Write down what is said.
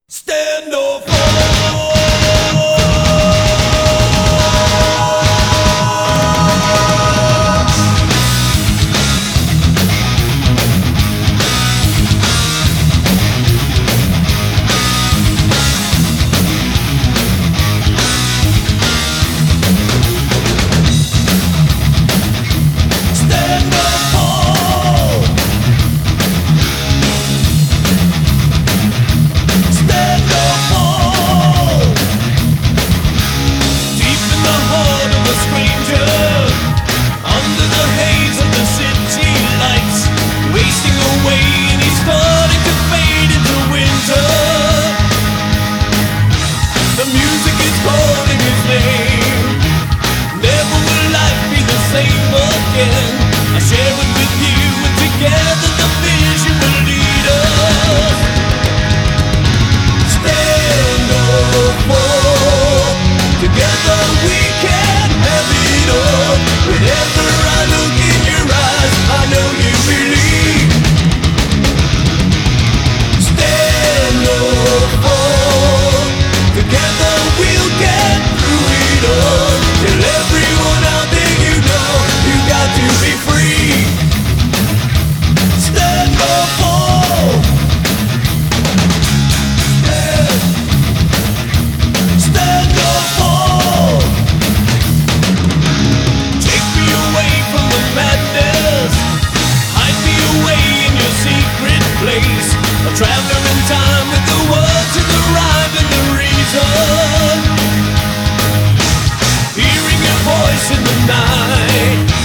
Stand or fall. Stand or fall. Stand or fall. Deep in the heart of a stranger, under the haze of the city lights, wasting away and he's starting to fade into winter. The music is calling his name. Never will life be the same again. I share it with you, and together the vision will lead us. Stand or fall. Together we can have it all. Whenever I look in your eyes, I know you believe. Stand or fall. Together we'll get through it all. Tell everyone out there you know you got to be free. Stand or fall. Stand or fall. Take me away from the madness. Hide me away in your secret place. A traveler in time with the words and the rhyme and the reason. Hearing your voice in the night.